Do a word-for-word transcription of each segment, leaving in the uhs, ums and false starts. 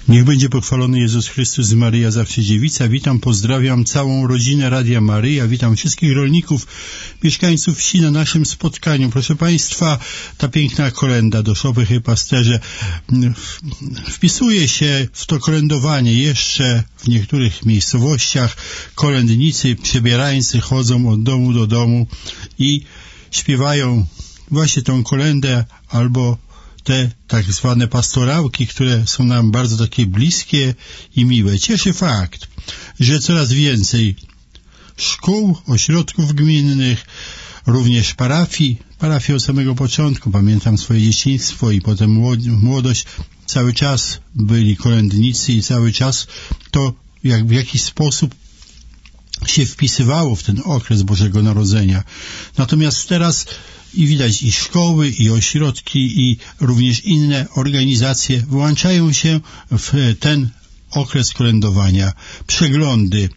Niech będzie pochwalony Jezus Chrystus, Maryja zawsze dziewica. Witam, pozdrawiam całą rodzinę Radia Maryja, witam wszystkich rolników, mieszkańców wsi na naszym spotkaniu. Proszę Państwa, ta piękna kolenda Doszowy Hej Pasterze wpisuje się w to kolędowanie. Jeszcze w niektórych miejscowościach kolędnicy, przebierańcy chodzą od domu do domu i śpiewają właśnie tą kolędę albo te tak zwane pastorałki, które są nam bardzo takie bliskie i miłe. Cieszy fakt, że coraz więcej szkół, ośrodków gminnych, również parafii, parafii od samego początku, pamiętam swoje dzieciństwo i potem młodość, cały czas byli kolędnicy i cały czas to jak w jakiś sposób się wpisywało w ten okres Bożego Narodzenia. Natomiast teraz i widać i szkoły, i ośrodki, i również inne organizacje włączają się w ten okres kolędowania. Przeglądy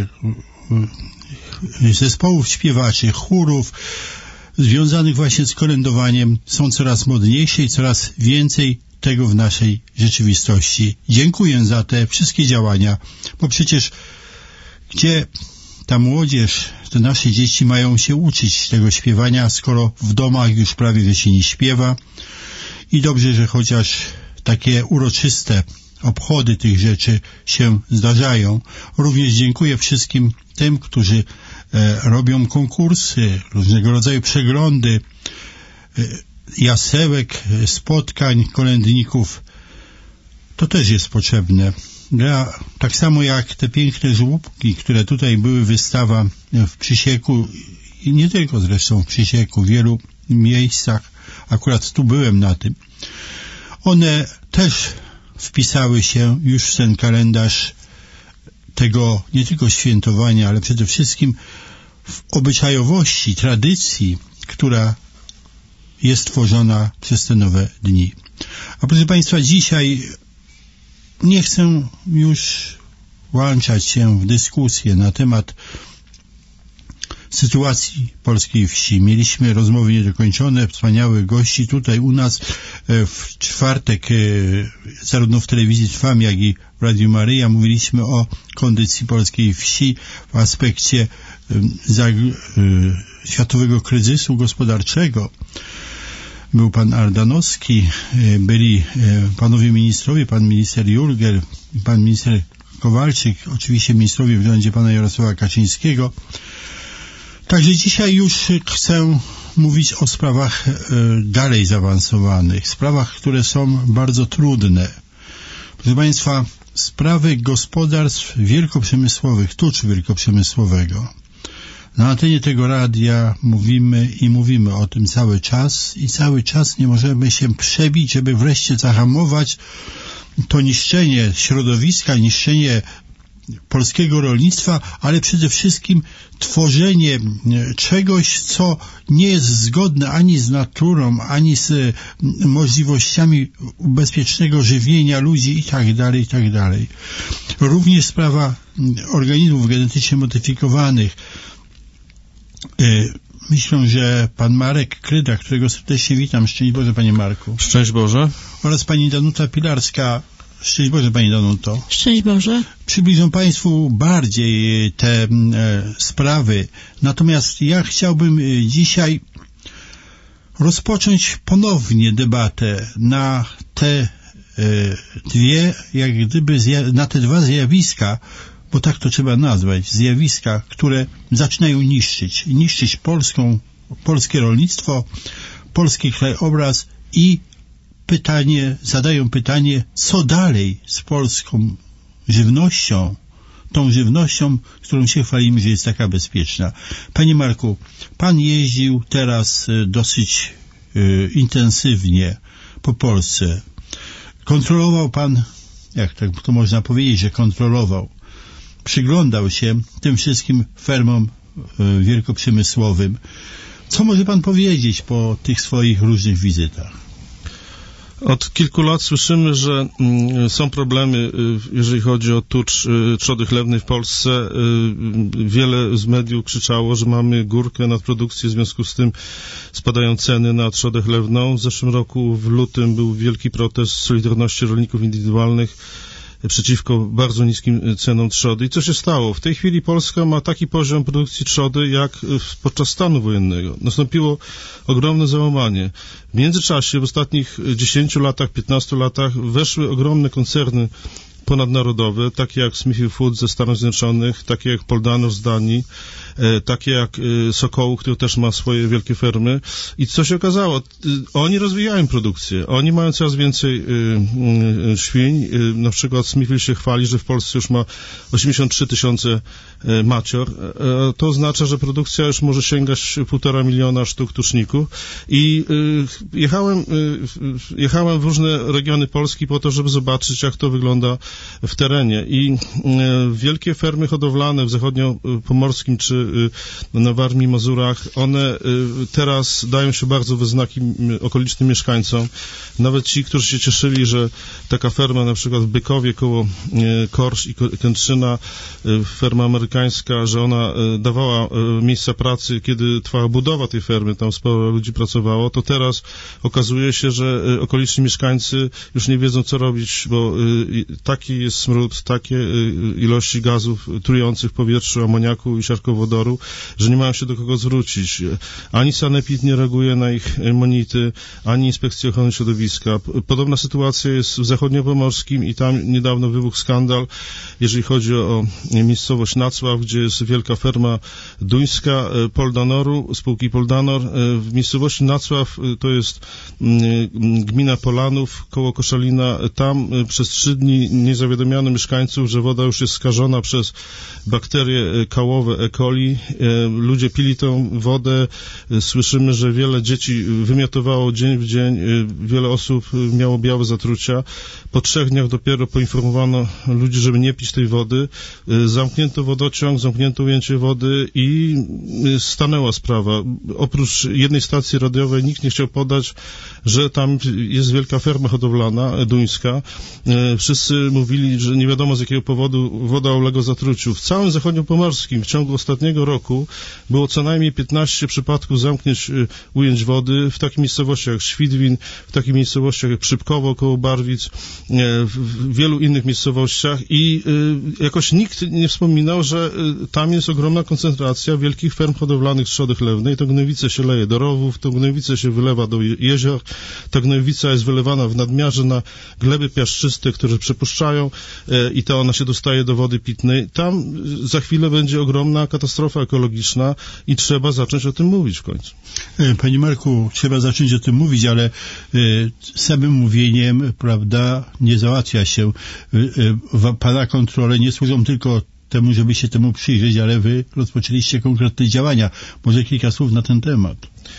zespołów śpiewaczy, chórów związanych właśnie z kolędowaniem są coraz modniejsze i coraz więcej tego w naszej rzeczywistości. Dziękuję za te wszystkie działania, bo przecież gdzie ta młodzież, te nasze dzieci mają się uczyć tego śpiewania, skoro w domach już prawie że się nie śpiewa. I dobrze, że chociaż takie uroczyste obchody tych rzeczy się zdarzają. Również dziękuję wszystkim tym, którzy e, robią konkursy, różnego rodzaju przeglądy, e, jasełek, spotkań kolędników. To też jest potrzebne. Ja, tak samo jak te piękne żłóbki, które tutaj były, wystawa w Przysieku i nie tylko zresztą w Przysieku, w wielu miejscach, akurat tu byłem na tym, one też wpisały się już w ten kalendarz tego nie tylko świętowania, ale przede wszystkim w obyczajowości, tradycji, która jest tworzona przez te nowe dni. A proszę Państwa, dzisiaj nie chcę już włączać się w dyskusję na temat sytuacji polskiej wsi. Mieliśmy rozmowy niedokończone, wspaniałych gości tutaj u nas w czwartek, zarówno w telewizji Trwam, jak i w Radiu Maryja. Mówiliśmy o kondycji polskiej wsi w aspekcie światowego kryzysu gospodarczego. Był pan Ardanowski, byli panowie ministrowie, pan minister Jurgiel, pan minister Kowalczyk, oczywiście ministrowie w rządzie pana Jarosława Kaczyńskiego. Także dzisiaj już chcę mówić o sprawach dalej zaawansowanych, sprawach, które są bardzo trudne. Proszę Państwa, sprawy gospodarstw wielkoprzemysłowych, tuczu wielkoprzemysłowego. Na antenie tego radia mówimy i mówimy o tym cały czas i cały czas nie możemy się przebić, żeby wreszcie zahamować to niszczenie środowiska, niszczenie polskiego rolnictwa, ale przede wszystkim tworzenie czegoś, co nie jest zgodne ani z naturą, ani z możliwościami bezpiecznego żywienia ludzi i tak dalej, i tak dalej. Również sprawa organizmów genetycznie modyfikowanych. Myślę, że pan Marek Kryda, którego serdecznie witam. Szczęść Boże, panie Marku. Szczęść Boże. Oraz pani Danuta Pilarska. Szczęść Boże, pani Danuto. Szczęść Boże. Przybliżę państwu bardziej te e, sprawy. Natomiast ja chciałbym dzisiaj rozpocząć ponownie debatę na te e, dwie, jak gdyby, na te dwa zjawiska, bo tak to trzeba nazwać, zjawiska, które zaczynają niszczyć. Niszczyć polską, polskie rolnictwo, polski krajobraz i pytanie, zadają pytanie, co dalej z polską żywnością, tą żywnością, którą się chwalimy, że jest taka bezpieczna. Panie Marku, pan jeździł teraz dosyć y, intensywnie po Polsce. Kontrolował pan, jak tak to można powiedzieć, że kontrolował, przyglądał się tym wszystkim fermom y, wielkoprzemysłowym. Co może pan powiedzieć po tych swoich różnych wizytach? Od kilku lat słyszymy, że y, są problemy, y, jeżeli chodzi o tucz y, trzody chlewnej w Polsce. Y, wiele z mediów krzyczało, że mamy górkę nad produkcją, w związku z tym spadają ceny na trzodę chlewną. W zeszłym roku w lutym był wielki protest Solidarności Rolników Indywidualnych przeciwko bardzo niskim cenom trzody. I co się stało? W tej chwili Polska ma taki poziom produkcji trzody jak podczas stanu wojennego. Nastąpiło ogromne załamanie. W międzyczasie, w ostatnich dziesięciu latach, piętnastu latach weszły ogromne koncerny ponadnarodowe, takie jak Smithfield Foods ze Stanów Zjednoczonych, takie jak Poldanor z Danii, e, takie jak e, Sokoł, który też ma swoje wielkie fermy. I co się okazało? E, oni rozwijają produkcję. Oni mają coraz więcej e, e, świń. E, na przykład Smithfield się chwali, że w Polsce już ma osiemdziesiąt trzy tysiące e, macior. E, to oznacza, że produkcja już może sięgać półtora miliona sztuk tuczników. I e, jechałem, e, jechałem w różne regiony Polski po to, żeby zobaczyć, jak to wygląda w terenie i e, wielkie fermy hodowlane w zachodniopomorskim czy e, na Warmii, Mazurach, one e, teraz dają się bardzo we znaki okolicznym mieszkańcom. Nawet ci, którzy się cieszyli, że taka ferma na przykład w Bykowie koło e, Korsz i Kętrzyna, e, ferma amerykańska, że ona e, dawała e, miejsca pracy, kiedy trwała budowa tej fermy, tam sporo ludzi pracowało, to teraz okazuje się, że e, okoliczni mieszkańcy już nie wiedzą, co robić, bo e, taki jest smród, takie ilości gazów trujących w powietrzu, amoniaku i siarkowodoru, że nie mają się do kogo zwrócić. Ani Sanepid nie reaguje na ich monity, ani Inspekcja Ochrony Środowiska. Podobna sytuacja jest w zachodniopomorskim i tam niedawno wybuchł skandal, jeżeli chodzi o miejscowość Nacław, gdzie jest wielka ferma duńska Poldanoru, spółki Poldanor. W miejscowości Nacław, to jest gmina Polanów, koło Koszalina, tam przez trzy dni nie zawiadomiano mieszkańców, że woda już jest skażona przez bakterie kałowe E. coli. Ludzie pili tą wodę. Słyszymy, że wiele dzieci wymiotowało dzień w dzień. Wiele osób miało objawy zatrucia. Po trzech dniach dopiero poinformowano ludzi, żeby nie pić tej wody. Zamknięto wodociąg, zamknięto ujęcie wody i stanęła sprawa. Oprócz jednej stacji radiowej nikt nie chciał podać, że tam jest wielka ferma hodowlana duńska. Wszyscy mówili, że nie wiadomo z jakiego powodu woda uległa zatruciu. W całym zachodniopomorskim w ciągu ostatniego roku było co najmniej piętnaście przypadków zamknięć ujęć wody w takich miejscowościach jak Świdwin, w takich miejscowościach jak Szybkowo koło Barwic, w wielu innych miejscowościach i jakoś nikt nie wspominał, że tam jest ogromna koncentracja wielkich ferm hodowlanych trzody chlewnej. To gnojowice się leje do rowów, to gnojowice się wylewa do jezior, ta gnojowica jest wylewana w nadmiarze na gleby piaszczyste, które przepuszczają i to ona się dostaje do wody pitnej. Tam za chwilę będzie ogromna katastrofa ekologiczna i trzeba zacząć o tym mówić w końcu. Panie Marku, trzeba zacząć o tym mówić, ale y, samym mówieniem, prawda, nie załatwia się. Y, y, pana kontrole nie służą tylko temu, żeby się temu przyjrzeć, ale wy rozpoczęliście konkretne działania. Może kilka słów na ten temat.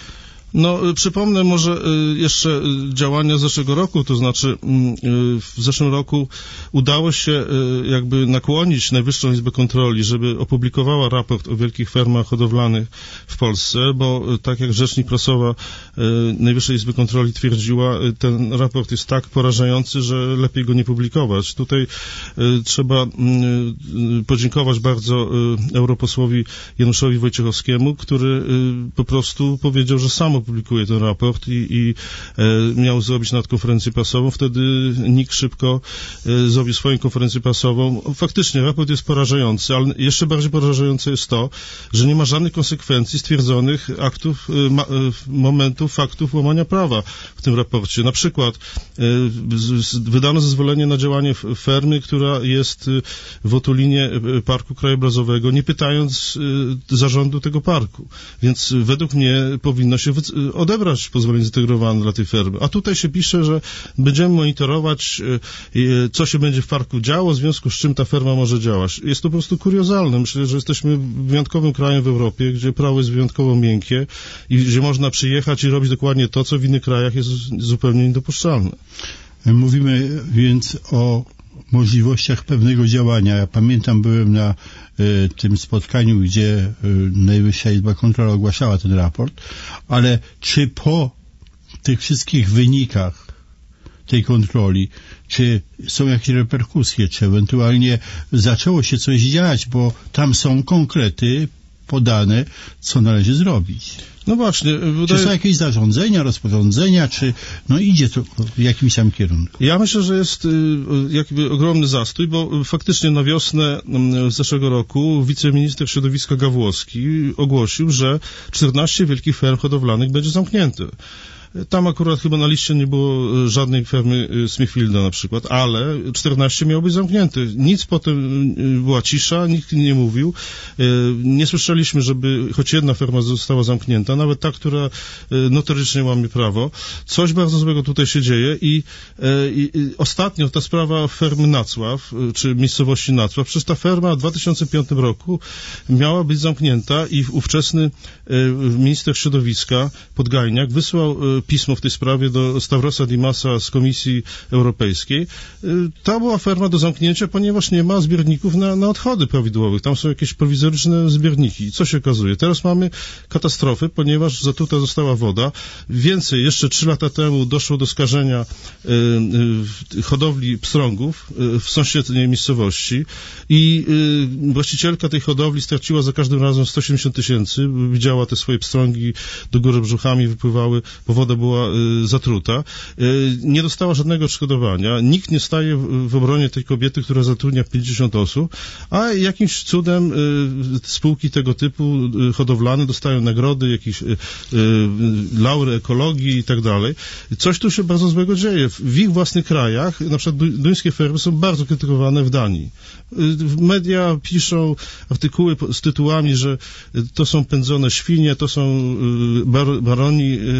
No, przypomnę może jeszcze działania z zeszłego roku, to znaczy w zeszłym roku udało się jakby nakłonić Najwyższą Izbę Kontroli, żeby opublikowała raport o wielkich fermach hodowlanych w Polsce, bo tak jak rzecznik prasowa Najwyższej Izby Kontroli twierdziła, ten raport jest tak porażający, że lepiej go nie publikować. Tutaj trzeba podziękować bardzo europosłowi Januszowi Wojciechowskiemu, który po prostu powiedział, że sam opublikuje ten raport i, i e, miał zrobić nad konferencję prasową. Wtedy N I K szybko e, zrobił swoją konferencję prasową. Faktycznie raport jest porażający, ale jeszcze bardziej porażające jest to, że nie ma żadnych konsekwencji stwierdzonych aktów, e, ma, e, momentów, faktów łamania prawa w tym raporcie. Na przykład e, z, wydano zezwolenie na działanie fermy, która jest w otulinie Parku Krajobrazowego, nie pytając e, zarządu tego parku. Więc według mnie powinno się odebrać pozwolenie zintegrowane dla tej fermy. A tutaj się pisze, że będziemy monitorować, co się będzie w parku działo, w związku z czym ta ferma może działać. Jest to po prostu kuriozalne. Myślę, że jesteśmy wyjątkowym krajem w Europie, gdzie prawo jest wyjątkowo miękkie i gdzie można przyjechać i robić dokładnie to, co w innych krajach jest zupełnie niedopuszczalne. Mówimy więc o możliwościach pewnego działania. Ja pamiętam, byłem na y, tym spotkaniu, gdzie y, Najwyższa Izba Kontroli ogłaszała ten raport, ale czy po tych wszystkich wynikach tej kontroli, czy są jakieś reperkusje, czy ewentualnie zaczęło się coś dziać, bo tam są konkrety podane, co należy zrobić. No właśnie. Wydaje... Czy są jakieś zarządzenia, rozporządzenia, czy no idzie to w jakimś tam kierunku? Ja myślę, że jest jakby ogromny zastój, bo faktycznie na wiosnę zeszłego roku wiceminister środowiska Gawłowski ogłosił, że czternaście wielkich ferm hodowlanych będzie zamknięte. Tam akurat chyba na liście nie było żadnej fermy Smithfielda na przykład, ale czternaście miało być zamknięte. Nic potem, była cisza, nikt nie mówił. Nie słyszeliśmy, żeby choć jedna ferma została zamknięta, nawet ta, która notorycznie łamie prawo. Coś bardzo złego tutaj się dzieje i, i, i ostatnio ta sprawa fermy Nacław, czy miejscowości Nacław, przecież ta ferma w dwa tysiące piątym roku miała być zamknięta i ówczesny minister środowiska Podgajniak wysłał pismo w tej sprawie do Stavrosa Dimasa z Komisji Europejskiej. Ta była ferma do zamknięcia, ponieważ nie ma zbiorników na, na odchody prawidłowych. Tam są jakieś prowizoryczne zbiorniki. I co się okazuje? Teraz mamy katastrofę, ponieważ zatruta została woda. Więcej, jeszcze trzy lata temu doszło do skażenia y, y, hodowli pstrągów y, w sąsiedniej miejscowości i y, właścicielka tej hodowli straciła za każdym razem sto siedemdziesiąt tysięcy. Widziała te swoje pstrągi do góry brzuchami, wypływały, bo woda była y, zatruta. Y, nie dostała żadnego odszkodowania. Nikt nie staje w, w obronie tej kobiety, która zatrudnia pięćdziesiąt osób, a jakimś cudem y, spółki tego typu y, hodowlane dostają nagrody, jakieś y, y, laury ekologii i tak dalej. Coś tu się bardzo złego dzieje. W ich własnych krajach, na przykład duńskie fermy są bardzo krytykowane w Danii. Y, media piszą artykuły z tytułami, że to są pędzone świnie, to są y, bar, baroni y,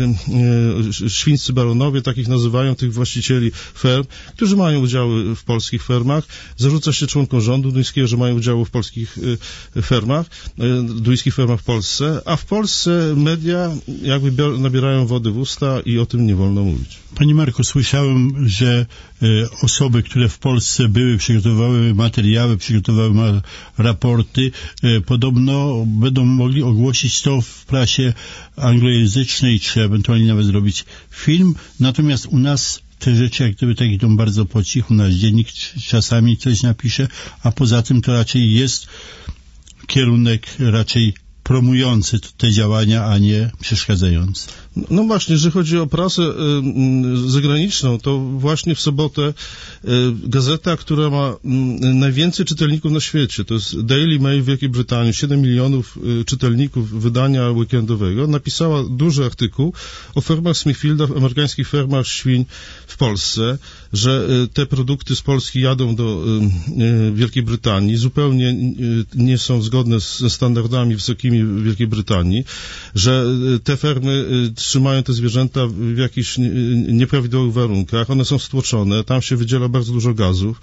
y, świńscy baronowie, takich nazywają tych właścicieli ferm, którzy mają udziały w polskich fermach. Zarzuca się członkom rządu duńskiego, że mają udziały w polskich fermach, duńskich fermach w Polsce, a w Polsce media jakby nabierają wody w usta i o tym nie wolno mówić. Panie Marku, słyszałem, że y, osoby, które w Polsce były, przygotowały materiały, przygotowały ma raporty, y, podobno będą mogli ogłosić to w prasie anglojęzycznej, czy ewentualnie nawet zrobić film. Natomiast u nas te rzeczy jak gdyby tak idą bardzo po cichu. Nasz dziennik czasami coś napisze, a poza tym to raczej jest kierunek raczej promujący te działania, a nie przeszkadzający. No właśnie, jeżeli chodzi o prasę y, zagraniczną, to właśnie w sobotę y, gazeta, która ma y, najwięcej czytelników na świecie, to jest Daily Mail w Wielkiej Brytanii, siedem milionów y, czytelników wydania weekendowego, napisała duży artykuł o fermach Smithfielda, amerykańskich fermach świń w Polsce, że y, te produkty z Polski jadą do y, y, Wielkiej Brytanii, zupełnie y, nie są zgodne z, ze standardami wysokimi w Wielkiej Brytanii, że y, te fermy y, trzymają te zwierzęta w jakichś nieprawidłowych warunkach, one są stłoczone, tam się wydziela bardzo dużo gazów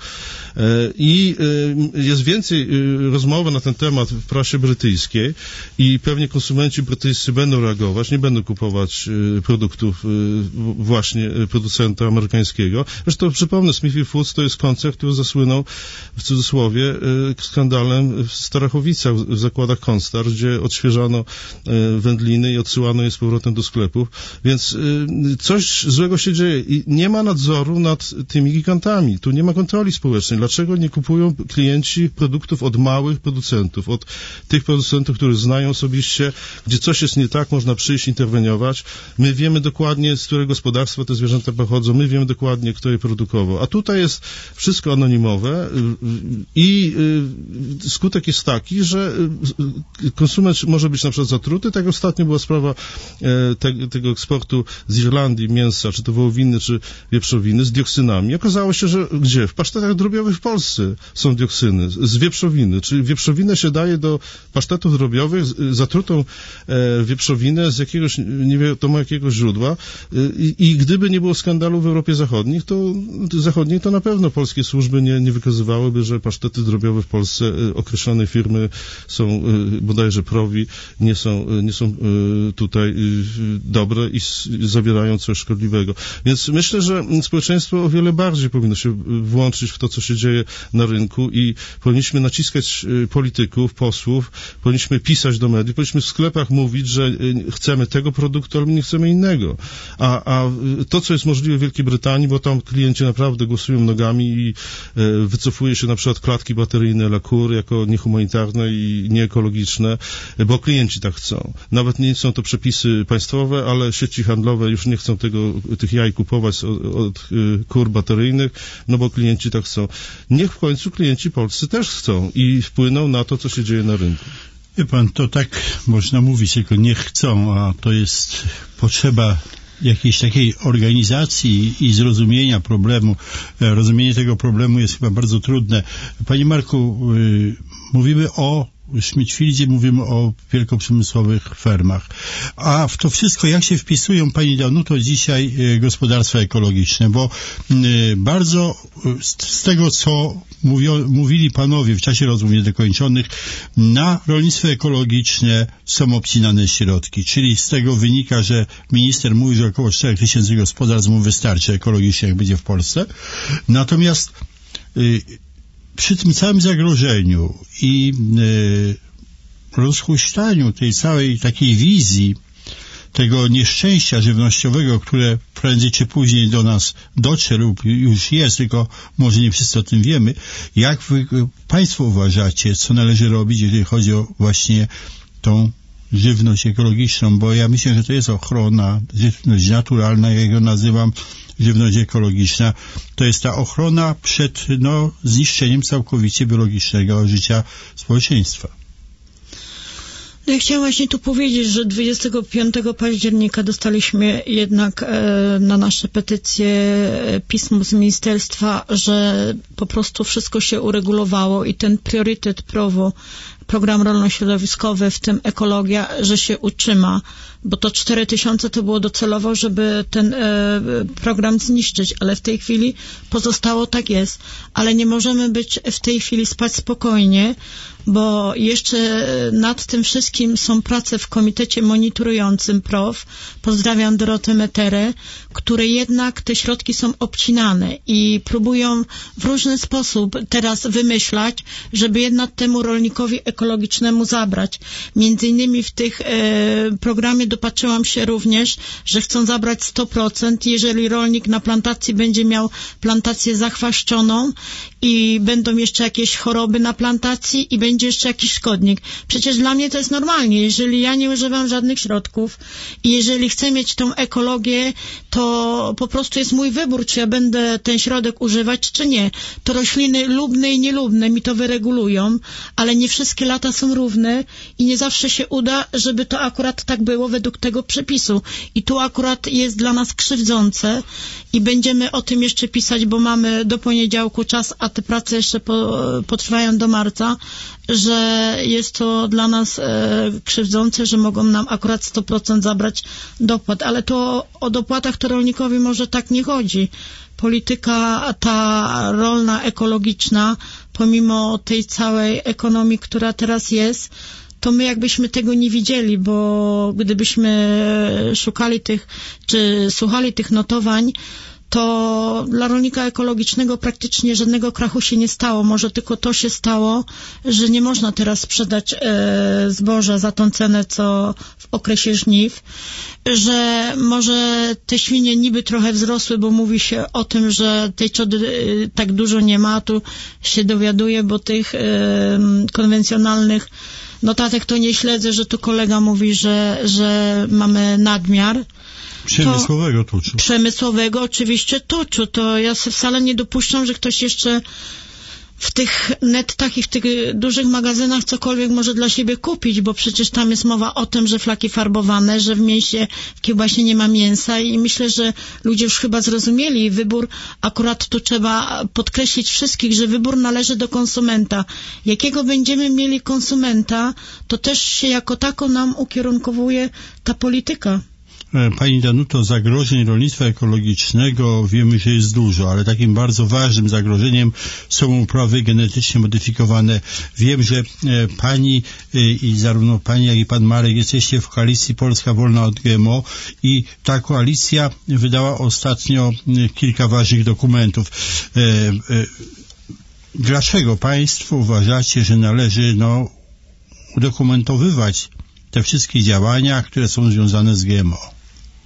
i jest więcej rozmowy na ten temat w prasie brytyjskiej i pewnie konsumenci brytyjscy będą reagować, nie będą kupować produktów właśnie producenta amerykańskiego. Zresztą przypomnę, Smithfield Foods to jest koncern, który zasłynął w cudzysłowie skandalem w Starachowicach, w zakładach Konstar, gdzie odświeżano wędliny i odsyłano je z powrotem do sklepu. Więc y, coś złego się dzieje i nie ma nadzoru nad tymi gigantami. Tu nie ma kontroli społecznej. Dlaczego nie kupują klienci produktów od małych producentów, od tych producentów, których znają osobiście, gdzie coś jest nie tak, można przyjść, interweniować. My wiemy dokładnie, z którego gospodarstwa te zwierzęta pochodzą, my wiemy dokładnie, kto je produkował. A tutaj jest wszystko anonimowe i y, skutek jest taki, że y, konsument może być na przykład zatruty. Tak ostatnio była sprawa y, te, tego eksportu z Irlandii mięsa, czy to wołowiny, czy wieprzowiny z dioksynami. Okazało się, że gdzie? W pasztetach drobiowych w Polsce są dioksyny z wieprzowiny, czyli wieprzowinę się daje do pasztetów drobiowych, zatrutą e, wieprzowinę z jakiegoś, nie wiadomo jakiegoś źródła I, i gdyby nie było skandalu w Europie Zachodnich, to, zachodniej, to na pewno polskie służby nie, nie wykazywałyby, że pasztety drobiowe w Polsce e, określone firmy są e, bodajże Prowi, nie są, e, nie są e, tutaj e, dobre i s- zawierają coś szkodliwego. Więc myślę, że społeczeństwo o wiele bardziej powinno się włączyć w to, co się dzieje na rynku i powinniśmy naciskać polityków, posłów, powinniśmy pisać do mediów, powinniśmy w sklepach mówić, że chcemy tego produktu, ale nie chcemy innego. A, a to, co jest możliwe w Wielkiej Brytanii, bo tam klienci naprawdę głosują nogami i e, wycofuje się na przykład klatki bateryjne dla kur jako niehumanitarne i nieekologiczne, bo klienci tak chcą. Nawet nie są to przepisy państwowe, ale sieci handlowe już nie chcą tego, tych jaj kupować od, od y, kur bateryjnych, no bo klienci tak chcą. Niech w końcu klienci polscy też chcą i wpłyną na to, co się dzieje na rynku. Wie pan, to tak można mówić, tylko nie chcą, a to jest potrzeba jakiejś takiej organizacji i zrozumienia problemu. Rozumienie tego problemu jest chyba bardzo trudne. Panie Marku, yy, mówimy o Smithfieldzie, mówimy o wielkoprzemysłowych fermach. A w to wszystko, jak się wpisują, pani Danuto, dzisiaj y, gospodarstwa ekologiczne? Bo y, bardzo y, z, z tego, co mówio, mówili panowie w czasie rozmów niedokończonych, na rolnictwo ekologiczne są obcinane środki. Czyli z tego wynika, że minister mówi, że około cztery tysiące gospodarstw mu wystarczy ekologicznie, jak będzie w Polsce. Natomiast y, przy tym całym zagrożeniu i y, rozhuśtaniu tej całej takiej wizji tego nieszczęścia żywnościowego, które prędzej czy później do nas dotrze lub już jest, tylko może nie wszyscy o tym wiemy, jak wy, państwo uważacie, co należy robić, jeżeli chodzi o właśnie tą żywność ekologiczną, bo ja myślę, że to jest ochrona, żywność naturalna, jak ją nazywam, żywność ekologiczna, to jest ta ochrona przed no, zniszczeniem całkowicie biologicznego życia społeczeństwa. No ja chciałam właśnie tu powiedzieć, że dwudziestego piątego października dostaliśmy jednak e, na nasze petycje e, pismo z ministerstwa, że po prostu wszystko się uregulowało i ten priorytet prawo, program rolno-środowiskowy, w tym ekologia, że się utrzyma, bo to cztery tysiące to było docelowo, żeby ten e, program zniszczyć, ale w tej chwili pozostało tak jest. Ale nie możemy być w tej chwili spać spokojnie, bo jeszcze nad tym wszystkim są prace w komitecie monitorującym P R O W. Pozdrawiam Dorotę Meterę, które jednak te środki są obcinane i próbują w różny sposób teraz wymyślać, żeby jednak temu rolnikowi ekologicznemu zabrać. Między innymi w tych e, programie dopatrzyłam się również, że chcą zabrać sto procent, jeżeli rolnik na plantacji będzie miał plantację zachwaszczoną i będą jeszcze jakieś choroby na plantacji i będzie jeszcze jakiś szkodnik. Przecież dla mnie to jest normalnie. Jeżeli ja nie używam żadnych środków i jeżeli chcę mieć tą ekologię, to po prostu jest mój wybór, czy ja będę ten środek używać, czy nie. To rośliny lubne i nielubne mi to wyregulują, ale nie wszystkie lata są równe i nie zawsze się uda, żeby to akurat tak było według tego przepisu. I tu akurat jest dla nas krzywdzące i będziemy o tym jeszcze pisać, bo mamy do poniedziałku czas, a te prace jeszcze po, potrwają do marca, że jest to dla nas e, krzywdzące, że mogą nam akurat sto procent zabrać dopłat, ale to o dopłatach to rolnikowi może tak nie chodzi. Polityka ta rolna, ekologiczna, pomimo tej całej ekonomii, która teraz jest, to my jakbyśmy tego nie widzieli, bo gdybyśmy szukali tych, czy słuchali tych notowań, to dla rolnika ekologicznego praktycznie żadnego krachu się nie stało. Może tylko to się stało, że nie można teraz sprzedać e, zboża za tą cenę, co w okresie żniw, że może te świnie niby trochę wzrosły, bo mówi się o tym, że tej trzody e, tak dużo nie ma. Tu się dowiaduję, bo tych e, konwencjonalnych notatek to nie śledzę, że tu kolega mówi, że, że mamy nadmiar. Przemysłowego tuczu. Przemysłowego oczywiście tuczu. To ja sobie wcale nie dopuszczam, że ktoś jeszcze w tych nettach i w tych dużych magazynach cokolwiek może dla siebie kupić, bo przecież tam jest mowa o tym, że flaki farbowane, że w mięsie, w kiełbasie nie ma mięsa i myślę, że ludzie już chyba zrozumieli wybór. Akurat tu trzeba podkreślić wszystkich, że wybór należy do konsumenta. Jakiego będziemy mieli konsumenta, to też się jako tako nam ukierunkowuje ta polityka. Pani Danuto, zagrożeń rolnictwa ekologicznego wiemy, że jest dużo, ale takim bardzo ważnym zagrożeniem są uprawy genetycznie modyfikowane. Wiem, że pani i zarówno pani, jak i pan Marek jesteście w koalicji Polska Wolna od G M O i ta koalicja wydała ostatnio kilka ważnych dokumentów. Dlaczego państwo uważacie, że należy no, udokumentowywać te wszystkie działania, które są związane z G M O?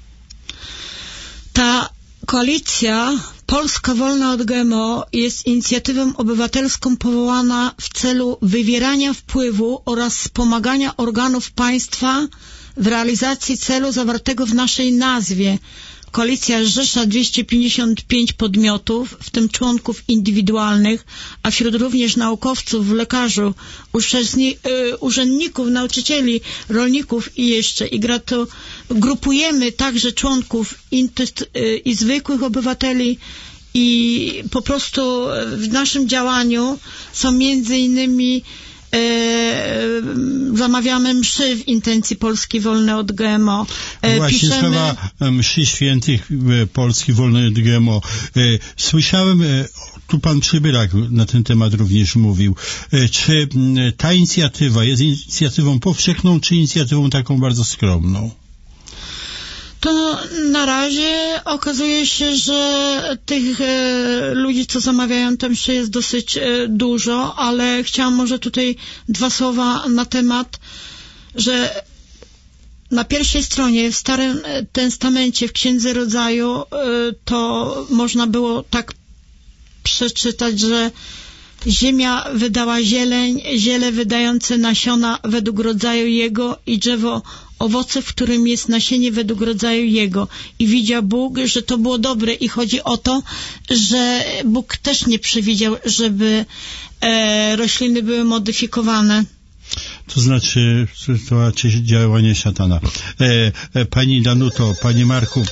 Ta koalicja Polska Wolna od G M O jest inicjatywą obywatelską powołana w celu wywierania wpływu oraz wspomagania organów państwa w realizacji celu zawartego w naszej nazwie. Koalicja zrzesza dwieście pięćdziesiąt pięć podmiotów, w tym członków indywidualnych, a wśród również naukowców, lekarzy, urzędników, nauczycieli, rolników i jeszcze. I grato, grupujemy także członków i zwykłych obywateli i po prostu w naszym działaniu są między innymi E, zamawiamy mszy w intencji Polski Wolnej od G M O. E, Właśnie piszemy... sprawa mszy świętych Polski Wolnej od G M O. E, słyszałem, e, tu pan Przybylak na ten temat również mówił. E, czy ta inicjatywa jest inicjatywą powszechną, czy inicjatywą taką bardzo skromną? To na razie okazuje się, że tych e, ludzi, co zamawiają tę mszę, jest dosyć e, dużo, ale chciałam może tutaj dwa słowa na temat, że na pierwszej stronie w Starym Testamencie, w Księdze Rodzaju, e, to można było tak przeczytać, że ziemia wydała zieleń, ziele wydające nasiona według rodzaju jego i drzewo owoce, w którym jest nasienie według rodzaju jego. I widział Bóg, że to było dobre i chodzi o to, że Bóg też nie przewidział, żeby e, rośliny były modyfikowane. To znaczy sytuacja działania szatana. E, e, pani Danuto, panie Marku,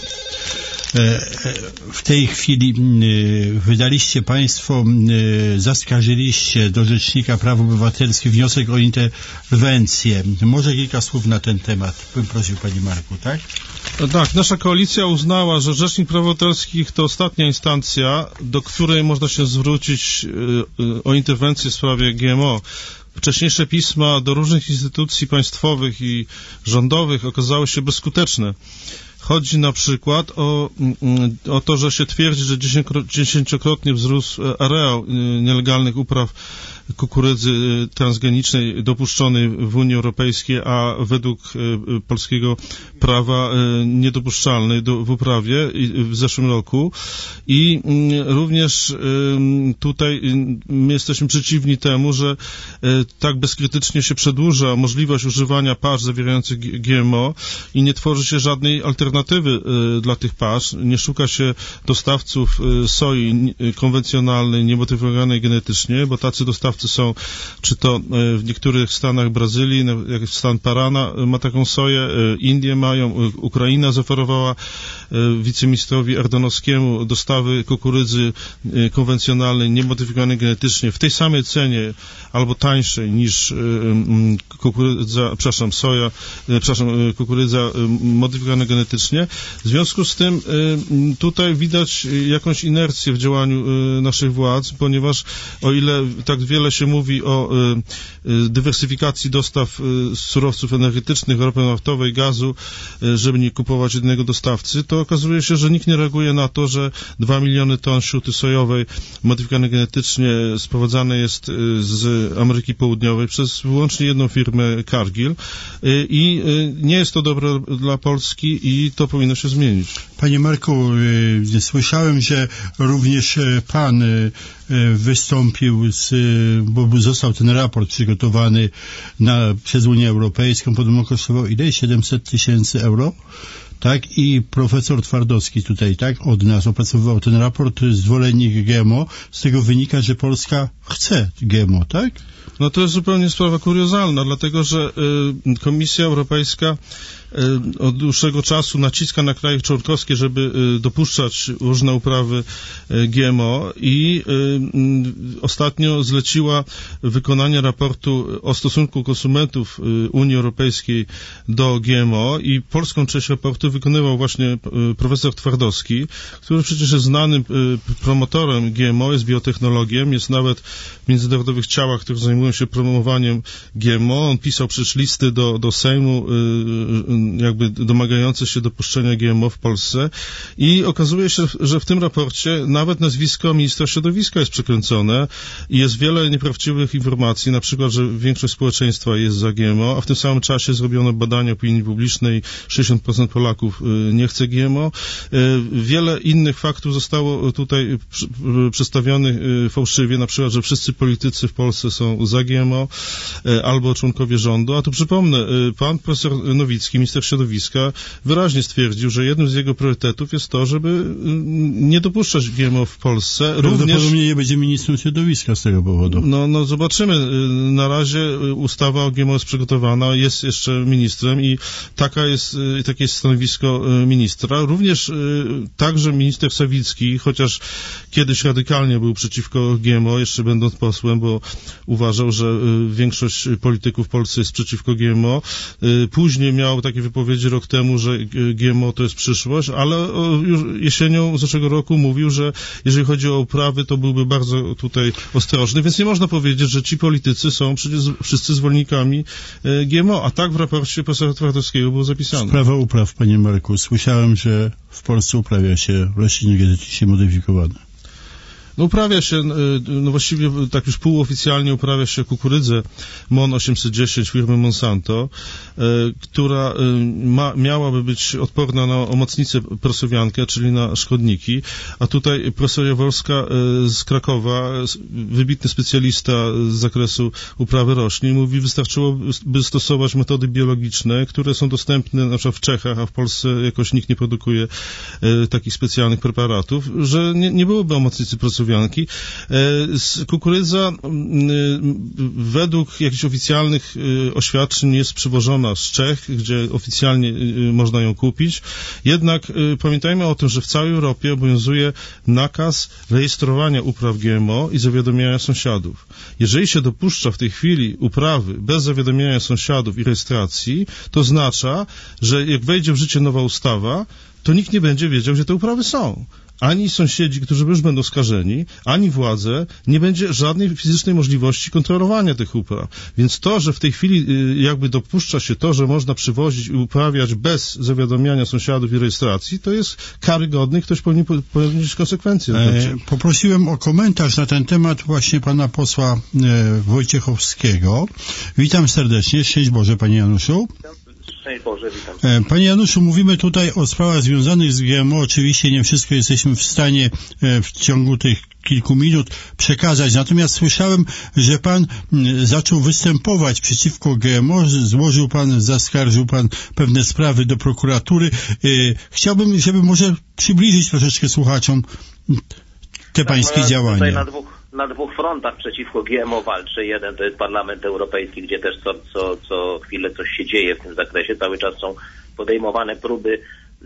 w tej chwili wydaliście państwo, zaskarżyliście do Rzecznika Praw Obywatelskich wniosek o interwencję. Może kilka słów na ten temat bym prosił, panie Marku, tak? Tak, nasza koalicja uznała, że Rzecznik Praw Obywatelskich to ostatnia instancja, do której można się zwrócić o interwencję w sprawie G M O. Wcześniejsze pisma do różnych instytucji państwowych i rządowych okazały się bezskuteczne. Chodzi na przykład o, o to, że się twierdzi, że dziesięciokrotnie wzrósł areał nielegalnych upraw kukurydzy transgenicznej dopuszczonej w Unii Europejskiej, a według polskiego prawa niedopuszczalnej do, w uprawie w zeszłym roku. I również tutaj my jesteśmy przeciwni temu, że tak bezkrytycznie się przedłuża możliwość używania pasz zawierających G M O i nie tworzy się żadnej alternatywy dla tych pasz. Nie szuka się dostawców soi konwencjonalnej, niemodyfikowanej genetycznie, bo tacy dostawcy są, czy to w niektórych stanach Brazylii, jak stan Parana ma taką soję, Indie mają, Ukraina zaoferowała wiceministrowi Ardanowskiemu dostawy kukurydzy konwencjonalnej, niemodyfikowanej genetycznie w tej samej cenie albo tańszej niż kukurydza, przepraszam, soja, przepraszam, kukurydza modyfikowana genetycznie. W związku z tym tutaj widać jakąś inercję w działaniu naszych władz, ponieważ o ile tak wiele się mówi o dywersyfikacji dostaw surowców energetycznych, ropy naftowej, gazu, żeby nie kupować jednego dostawcy, to okazuje się, że nikt nie reaguje na to, że dwa miliony ton śruty sojowej modyfikowanej genetycznie sprowadzane jest z Ameryki Południowej przez wyłącznie jedną firmę Cargill i nie jest to dobre dla Polski i to powinno się zmienić. Panie Marku, słyszałem, że również pan wystąpił z, bo został ten raport przygotowany na, przez Unię Europejską, podobno kosztował ile? siedemset tysięcy euro? Tak, i profesor Twardowski tutaj, tak, od nas opracowywał ten raport, zwolennik G M O. Z tego wynika, że Polska chce G M O, tak? No to jest zupełnie sprawa kuriozalna, dlatego że y, Komisja Europejska y, od dłuższego czasu naciska na kraje członkowskie, żeby y, dopuszczać różne uprawy y, G M O i y, y, ostatnio zleciła wykonanie raportu o stosunku konsumentów y, Unii Europejskiej do G M O i polską część raportu który wykonywał właśnie profesor Twardowski, który przecież jest znanym promotorem G M O, jest biotechnologiem, jest nawet w międzynarodowych ciałach, które zajmują się promowaniem G M O. On pisał przecież listy do, do Sejmu, jakby domagające się dopuszczenia G M O w Polsce i okazuje się, że w tym raporcie nawet nazwisko ministra środowiska jest przekręcone i jest wiele nieprawdziwych informacji, na przykład, że większość społeczeństwa jest za G M O, a w tym samym czasie zrobiono badania opinii publicznej, sześćdziesiąt procent Polaków nie chce G M O. Wiele innych faktów zostało tutaj przedstawionych fałszywie, na przykład, że wszyscy politycy w Polsce są za G M O albo członkowie rządu, a tu przypomnę, pan profesor Nowicki, minister środowiska, wyraźnie stwierdził, że jednym z jego priorytetów jest to, żeby nie dopuszczać G M O w Polsce. Prawdopodobnie nie będzie ministrem środowiska z tego powodu. No, no zobaczymy. Na razie ustawa o G M O jest przygotowana, jest jeszcze ministrem i taka jest, takie jest stanowisko ministra. Również także minister Sawicki, chociaż kiedyś radykalnie był przeciwko G M O, jeszcze będąc posłem, bo uważał, że większość polityków w Polsce jest przeciwko G M O. Później miał takie wypowiedzi rok temu, że G M O to jest przyszłość, ale już jesienią zeszłego roku mówił, że jeżeli chodzi o uprawy, to byłby bardzo tutaj ostrożny, więc nie można powiedzieć, że ci politycy są przecież wszyscy zwolennikami G M O, a tak w raporcie profesora Twardowskiego było zapisane. Sprawa upraw, panie Marku. Słyszałem, że w Polsce uprawia się rośliny genetycznie modyfikowane. No uprawia się, no właściwie tak już półoficjalnie uprawia się kukurydzę MON osiemset dziesięć firmy Monsanto, e, która e, ma, miałaby być odporna na omocnicę prosowiankę, czyli na szkodniki, a tutaj profesor Jaworska e, z Krakowa, wybitny specjalista z zakresu uprawy roślin, mówi, wystarczyłoby stosować metody biologiczne, które są dostępne na przykład w Czechach, a w Polsce jakoś nikt nie produkuje e, takich specjalnych preparatów, że nie, nie byłoby omocnicy prosowianki. Kukurydza według jakichś oficjalnych oświadczeń jest przywożona z Czech, gdzie oficjalnie można ją kupić. Jednak pamiętajmy o tym, że w całej Europie obowiązuje nakaz rejestrowania upraw G M O i zawiadomienia sąsiadów. Jeżeli się dopuszcza w tej chwili uprawy bez zawiadomienia sąsiadów i rejestracji, to oznacza, że jak wejdzie w życie nowa ustawa, to nikt nie będzie wiedział, gdzie te uprawy są. Ani sąsiedzi, którzy już będą skażeni, ani władze, nie będzie żadnej fizycznej możliwości kontrolowania tych upraw. Więc to, że w tej chwili jakby dopuszcza się to, że można przywozić i uprawiać bez zawiadomienia sąsiadów i rejestracji, to jest karygodne i ktoś powinien ponieść konsekwencje. E, poprosiłem o komentarz na ten temat właśnie pana posła e, Wojciechowskiego. Witam serdecznie. Szczęść Boże, panie Januszu. Szczęść Boże, witam. Panie Januszu, mówimy tutaj o sprawach związanych z G M O. Oczywiście nie wszystko jesteśmy w stanie w ciągu tych kilku minut przekazać. Natomiast słyszałem, że pan zaczął występować przeciwko G M O, złożył pan, zaskarżył pan pewne sprawy do prokuratury. Chciałbym, żeby może przybliżyć troszeczkę słuchaczom te tak, pańskie ja działania. Tutaj na dwóch, na dwóch frontach przeciwko G M O walczy. Jeden to jest Parlament Europejski, gdzie też co, co, co chwilę coś się dzieje w tym zakresie. Cały czas są podejmowane próby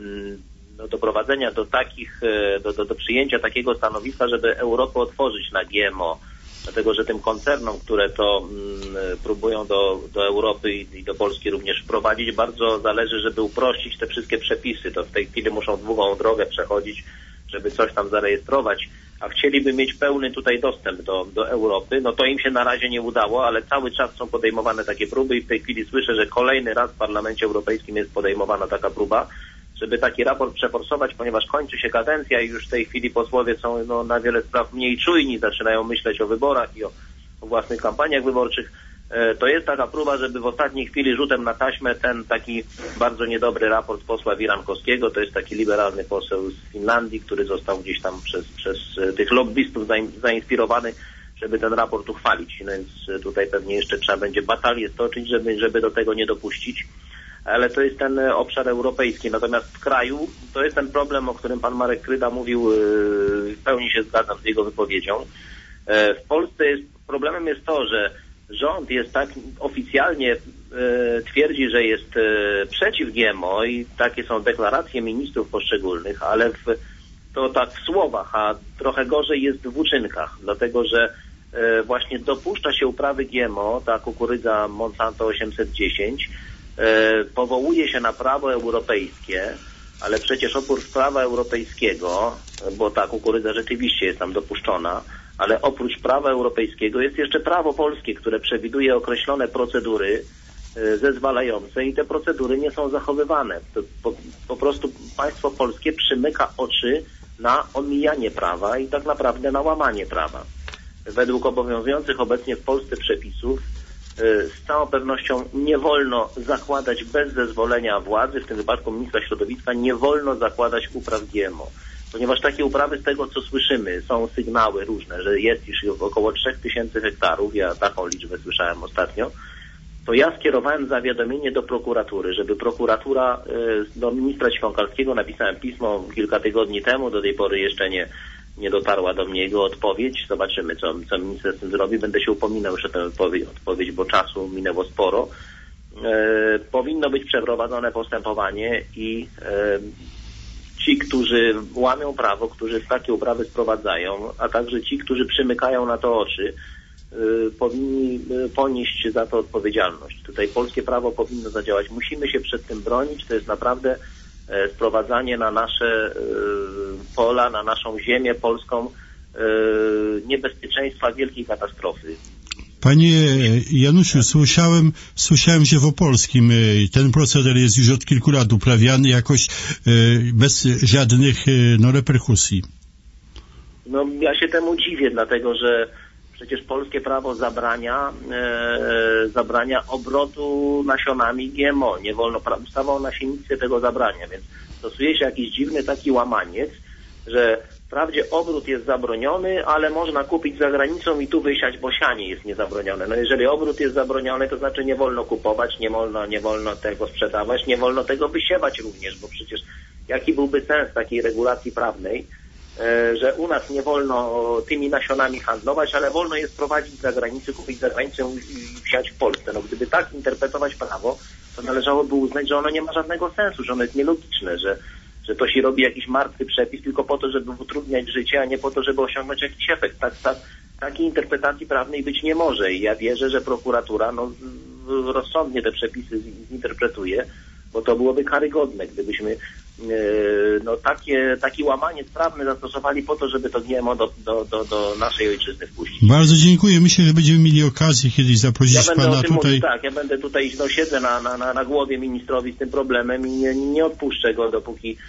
no, doprowadzenia do takich, do, do, do przyjęcia takiego stanowiska, żeby Europę otworzyć na G M O. Dlatego, że tym koncernom, które to mm, próbują do, do Europy i, i do Polski również wprowadzić, bardzo zależy, żeby uprościć te wszystkie przepisy. To w tej chwili muszą długą drogę przechodzić, żeby coś tam zarejestrować, a chcieliby mieć pełny tutaj dostęp do, do Europy, no to im się na razie nie udało, ale cały czas są podejmowane takie próby i w tej chwili słyszę, że kolejny raz w Parlamencie Europejskim jest podejmowana taka próba, żeby taki raport przeforsować, ponieważ kończy się kadencja i już w tej chwili posłowie są no, na wiele spraw mniej czujni, zaczynają myśleć o wyborach i o, o własnych kampaniach wyborczych. To jest taka próba, żeby w ostatniej chwili rzutem na taśmę ten taki bardzo niedobry raport posła Wirankowskiego, to jest taki liberalny poseł z Finlandii, który został gdzieś tam przez, przez tych lobbystów zainspirowany, żeby ten raport uchwalić. No więc tutaj pewnie jeszcze trzeba będzie batalię stoczyć, żeby, żeby do tego nie dopuścić. Ale to jest ten obszar europejski. Natomiast w kraju to jest ten problem, o którym pan Marek Kryda mówił, w pełni się zgadzam z jego wypowiedzią. W Polsce jest, problemem jest to, że rząd jest tak oficjalnie e, twierdzi, że jest e, przeciw G M O i takie są deklaracje ministrów poszczególnych, ale w, to tak w słowach, a trochę gorzej jest w uczynkach, dlatego że e, właśnie dopuszcza się uprawy G M O, ta kukurydza Monsanto osiemset dziesięć, e, powołuje się na prawo europejskie, ale przecież oprócz prawa europejskiego, bo ta kukurydza rzeczywiście jest tam dopuszczona, ale oprócz prawa europejskiego jest jeszcze prawo polskie, które przewiduje określone procedury zezwalające i te procedury nie są zachowywane. To po, po prostu państwo polskie przymyka oczy na omijanie prawa i tak naprawdę na łamanie prawa. Według obowiązujących obecnie w Polsce przepisów z całą pewnością nie wolno zakładać bez zezwolenia władzy, w tym wypadku ministra środowiska, nie wolno zakładać upraw G M O. Ponieważ takie uprawy, z tego co słyszymy, są sygnały różne, że jest już około trzech tysięcy hektarów, ja taką liczbę słyszałem ostatnio, to ja skierowałem zawiadomienie do prokuratury, żeby prokuratura, do ministra Ćwiąkalskiego napisałem pismo kilka tygodni temu, do tej pory jeszcze nie, nie dotarła do mnie jego odpowiedź. Zobaczymy, co, co minister z tym zrobi. Będę się upominał już o tę odpowiedź, odpowiedź bo czasu minęło sporo. E, powinno być przeprowadzone postępowanie i e, ci, którzy łamią prawo, którzy takie uprawy sprowadzają, a także ci, którzy przymykają na to oczy, powinni ponieść za to odpowiedzialność. Tutaj polskie prawo powinno zadziałać. Musimy się przed tym bronić. To jest naprawdę sprowadzanie na nasze pola, na naszą ziemię polską niebezpieczeństwa wielkiej katastrofy. Panie Januszu, słyszałem, słyszałem, że w Opolskim ten proceder jest już od kilku lat uprawiany jakoś bez żadnych no, reperkusji. No ja się temu dziwię, dlatego że przecież polskie prawo zabrania e, zabrania obrotu nasionami G M O. Nie wolno, ustawa o nasiennictwie tego zabrania, więc stosuje się jakiś dziwny taki łamaniec, że wprawdzie obrót jest zabroniony, ale można kupić za granicą i tu wysiać, bo sianie jest niezabronione. No jeżeli obrót jest zabroniony, to znaczy nie wolno kupować, nie wolno, nie wolno tego sprzedawać, nie wolno tego wysiewać również, bo przecież jaki byłby sens takiej regulacji prawnej, że u nas nie wolno tymi nasionami handlować, ale wolno je sprowadzić za granicę, kupić za granicę i wsiać w Polsce. No gdyby tak interpretować prawo, to należałoby uznać, że ono nie ma żadnego sensu, że ono jest nielogiczne, że, że to się robi jakiś martwy przepis tylko po to, żeby utrudniać życie, a nie po to, żeby osiągnąć jakiś efekt. Tak, tak, takiej interpretacji prawnej być nie może i ja wierzę, że prokuratura no, rozsądnie te przepisy zinterpretuje, bo to byłoby karygodne, gdybyśmy no takie, taki łamaniec prawny zastosowali po to, żeby to G M O do, do, do, do naszej ojczyzny wpuścić. Bardzo dziękuję. Myślę, że będziemy mieli okazję kiedyś zaprosić ja pana o tym tutaj. Mówił, tak, ja będę tutaj, no siedzę na, na, na, na głowie ministrowi z tym problemem i nie, nie odpuszczę go, dopóki yy,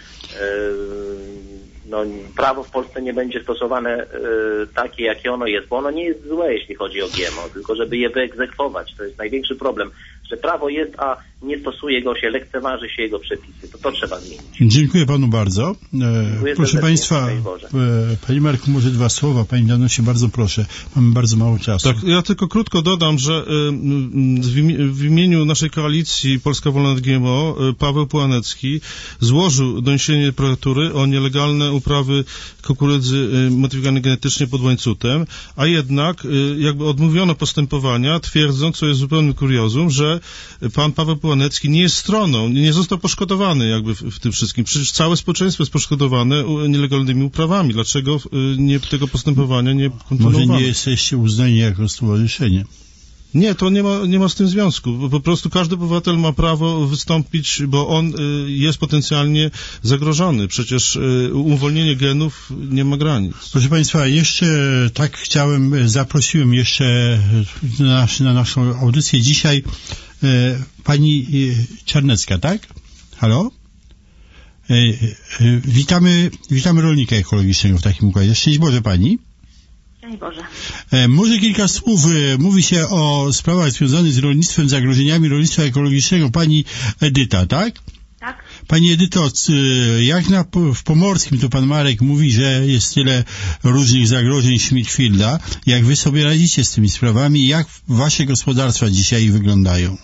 no, prawo w Polsce nie będzie stosowane yy, takie, jakie ono jest, bo ono nie jest złe, jeśli chodzi o G M O, tylko żeby je wyegzekwować. To jest największy problem, że prawo jest, a nie stosuje go się, lekceważy się jego przepisy. To to trzeba zmienić. Dziękuję panu bardzo. E, proszę państwa, e, panie Marku, może dwa słowa. Panie Danusie, bardzo proszę. Mamy bardzo mało czasu. Tak, ja tylko krótko dodam, że e, w, imi- w imieniu naszej koalicji Polska Wolna od G M O e, Paweł Pułanecki złożył doniesienie prokuratury o nielegalne uprawy kukurydzy e, modyfikowanej genetycznie pod łańcutem, a jednak e, jakby odmówiono postępowania, twierdząc, co jest zupełnym kuriozum, że pan Paweł Pułanecki nie jest stroną, nie został poszkodowany jakby w, w tym wszystkim. Przecież całe społeczeństwo jest poszkodowane nielegalnymi uprawami. Dlaczego nie, tego postępowania nie kontynuowano? Może nie jesteście uznani jako stowarzyszenie? Nie, to nie ma, nie ma z tym związku. Po prostu każdy obywatel ma prawo wystąpić, bo on y, jest potencjalnie zagrożony. Przecież y, uwolnienie genów nie ma granic. Proszę państwa, jeszcze tak chciałem, zaprosiłem jeszcze na, nasz, na naszą audycję dzisiaj y, pani y, Czarnecka, tak? Halo? Y, y, witamy, witamy rolnika ekologicznego w takim układzie. Szczęść Boże pani. Szczęść Boże. E, może kilka słów. E, mówi się o sprawach związanych z rolnictwem, zagrożeniami rolnictwa ekologicznego. Pani Edyta, tak? Tak. Pani Edyto, c, jak na, w Pomorskim to pan Marek mówi, że jest tyle różnych zagrożeń Schmidt-Fielda. Jak wy sobie radzicie z tymi sprawami? Jak wasze gospodarstwa dzisiaj wyglądają?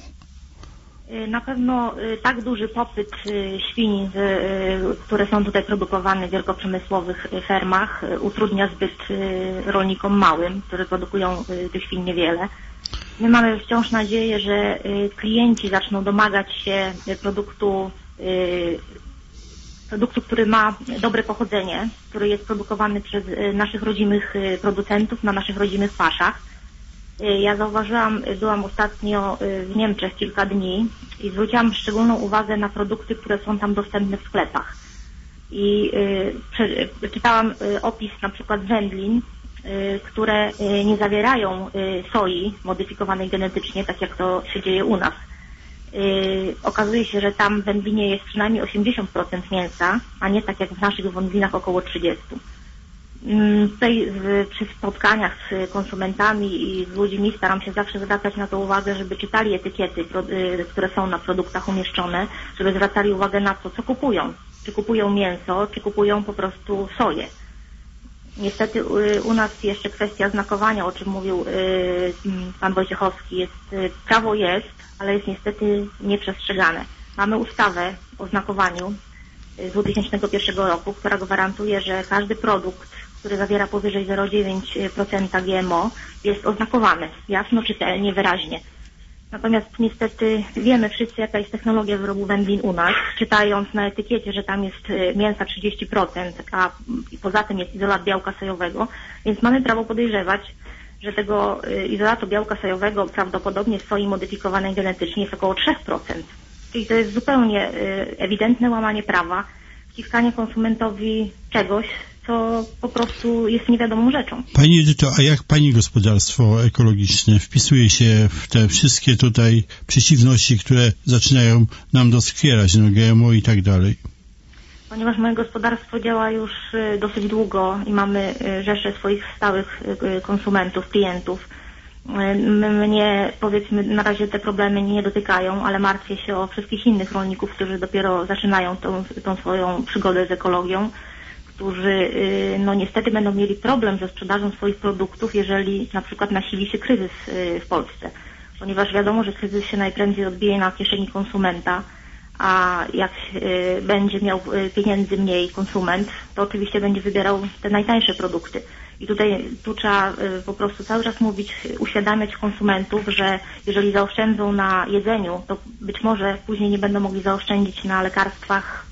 Na pewno tak duży popyt świń, które są tutaj produkowane w wielkoprzemysłowych fermach, utrudnia zbyt rolnikom małym, którzy produkują tych świń niewiele. My mamy wciąż nadzieję, że klienci zaczną domagać się produktu, produktu, który ma dobre pochodzenie, który jest produkowany przez naszych rodzimych producentów na naszych rodzimych paszach. Ja zauważyłam, byłam ostatnio w Niemczech kilka dni i zwróciłam szczególną uwagę na produkty, które są tam dostępne w sklepach. I y, czytałam y, opis na przykład wędlin, y, które y, nie zawierają y, soi modyfikowanej genetycznie, tak jak to się dzieje u nas. Y, okazuje się, że tam w wędlinie jest przynajmniej osiemdziesiąt procent mięsa, a nie tak jak w naszych wędlinach około trzydzieści procent. Y, tutaj z, przy spotkaniach z konsumentami i z ludźmi staram się zawsze zwracać na to uwagę, żeby czytali etykiety, y, które są na produktach umieszczone, żeby zwracali uwagę na to, co kupują. Czy kupują mięso, czy kupują po prostu soję. Niestety u nas jeszcze kwestia znakowania, o czym mówił pan Wojciechowski, jest, prawo jest, ale jest niestety nieprzestrzegane. Mamy ustawę o znakowaniu z dwa tysiące pierwszego roku, która gwarantuje, że każdy produkt, który zawiera powyżej zero przecinek dziewięć procent G M O, jest oznakowany jasno, czytelnie, wyraźnie. Natomiast niestety wiemy wszyscy, jaka jest technologia wyrobu wędlin u nas. Czytając na etykiecie, że tam jest mięsa trzydzieści procent, a poza tym jest izolat białka sojowego, więc mamy prawo podejrzewać, że tego izolatu białka sojowego prawdopodobnie w soi modyfikowanej genetycznie jest około trzy procent. Czyli to jest zupełnie ewidentne łamanie prawa, wciskanie konsumentowi czegoś, co po prostu jest niewiadomą rzeczą. Pani Edyto, a jak Pani gospodarstwo ekologiczne wpisuje się w te wszystkie tutaj przeciwności, które zaczynają nam doskwierać, no G M O i tak dalej? Ponieważ moje gospodarstwo działa już dosyć długo i mamy rzeszę swoich stałych konsumentów, klientów, mnie, powiedzmy, na razie te problemy nie dotykają, ale martwię się o wszystkich innych rolników, którzy dopiero zaczynają tą, tą swoją przygodę z ekologią, którzy no niestety będą mieli problem ze sprzedażą swoich produktów, jeżeli na przykład nasili się kryzys w Polsce. Ponieważ wiadomo, że kryzys się najprędzej odbije na kieszeni konsumenta, a jak będzie miał pieniędzy mniej konsument, to oczywiście będzie wybierał te najtańsze produkty. I tutaj tu trzeba po prostu cały czas mówić, uświadamiać konsumentów, że jeżeli zaoszczędzą na jedzeniu, to być może później nie będą mogli zaoszczędzić na lekarstwach,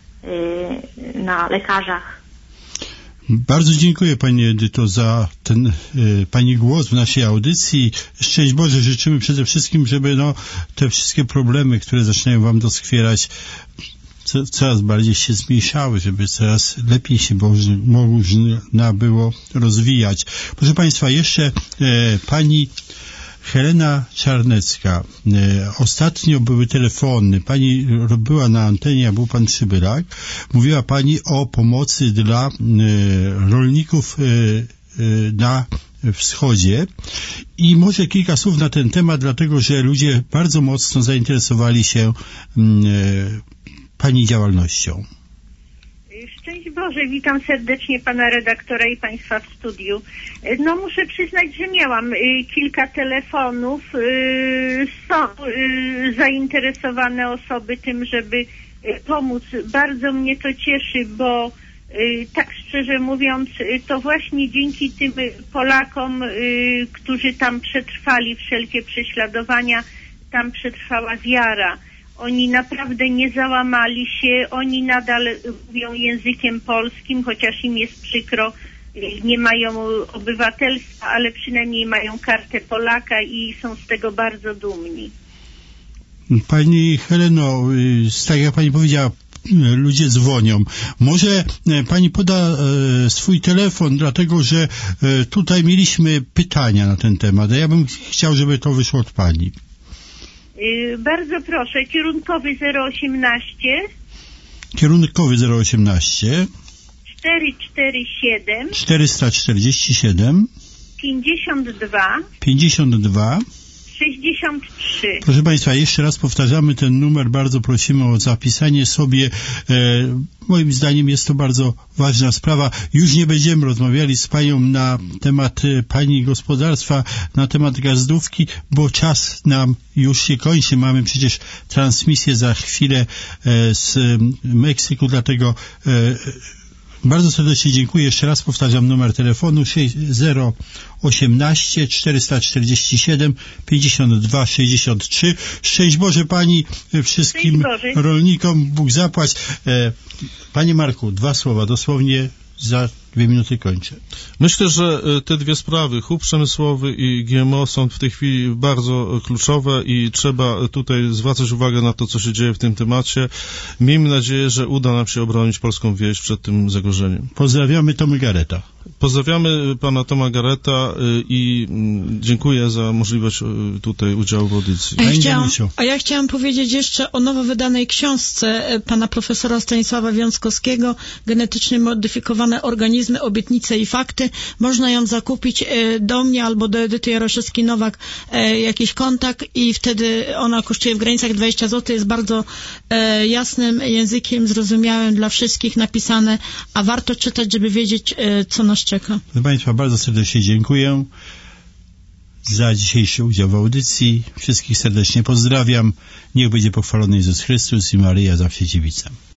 na lekarzach. Bardzo dziękuję Pani Edyto za ten y, Pani głos w naszej audycji. Szczęść Boże życzymy przede wszystkim, żeby no, te wszystkie problemy, które zaczynają Wam doskwierać, co, coraz bardziej się zmniejszały, żeby coraz lepiej się można było rozwijać. Proszę Państwa, jeszcze y, Pani Helena Czarnecka. Ostatnio były telefony. Pani była na antenie, a był pan Przybylak. Mówiła pani o pomocy dla rolników na wschodzie. I może kilka słów na ten temat, dlatego że ludzie bardzo mocno zainteresowali się pani działalnością. Szczęść Boże, witam serdecznie pana redaktora i państwa w studiu. No muszę przyznać, że miałam y, kilka telefonów. Y, są y, zainteresowane osoby tym, żeby y, pomóc. Bardzo mnie to cieszy, bo y, tak szczerze mówiąc, y, to właśnie dzięki tym Polakom, y, którzy tam przetrwali wszelkie prześladowania, tam przetrwała wiara. Oni naprawdę nie załamali się, oni nadal mówią językiem polskim, chociaż im jest przykro, nie mają obywatelstwa, ale przynajmniej mają kartę Polaka i są z tego bardzo dumni. Pani Heleno, tak jak pani powiedziała, ludzie dzwonią. Może pani poda swój telefon, dlatego że tutaj mieliśmy pytania na ten temat. Ja bym chciał, żeby to wyszło od pani. Bardzo proszę, kierunkowy zero osiemnaście. Kierunkowy zero osiemnaście. czterysta czterdzieści siedem. czterysta czterdzieści siedem. pięćdziesiąt dwa. pięćdziesiąt dwa. sześćdziesiąt trzy. Proszę Państwa, jeszcze raz powtarzamy ten numer, bardzo prosimy o zapisanie sobie. E, moim zdaniem jest to bardzo ważna sprawa. Już nie będziemy rozmawiali z Panią na temat e, Pani gospodarstwa, na temat gazdówki, bo czas nam już się kończy. Mamy przecież transmisję za chwilę e, z Meksyku, dlatego e, bardzo serdecznie dziękuję. Jeszcze raz powtarzam numer telefonu zero osiemnaście czterysta czterdzieści siedem pięćdziesiąt dwa sześćdziesiąt trzy. Szczęść Boże Pani wszystkim rolnikom. Bóg zapłać. Panie Marku, dwa słowa, dosłownie za Dwie minuty kończę. Myślę, że te dwie sprawy, chów przemysłowy i G M O, są w tej chwili bardzo kluczowe i trzeba tutaj zwracać uwagę na to, co się dzieje w tym temacie. Miejmy nadzieję, że uda nam się obronić polską wieś przed tym zagrożeniem. Pozdrawiamy Tomy Gareta. Pozdrawiamy pana Toma Gareta i dziękuję za możliwość tutaj udziału w audycji. A ja, chciałam, a ja chciałam powiedzieć jeszcze o nowo wydanej książce pana profesora Stanisława Wiązkowskiego, Genetycznie modyfikowane organizmy, obietnice i fakty. Można ją zakupić do mnie albo do Edyty Jaroszewskiej-Nowak, jakiś kontakt i wtedy ona kosztuje w granicach dwadzieścia złotych. Jest bardzo jasnym językiem, zrozumiałym dla wszystkich napisane, a warto czytać, żeby wiedzieć, co nas czeka. Proszę Państwa, bardzo serdecznie dziękuję za dzisiejszy udział w audycji. Wszystkich serdecznie pozdrawiam. Niech będzie pochwalony Jezus Chrystus i Maryja zawsze dziewica.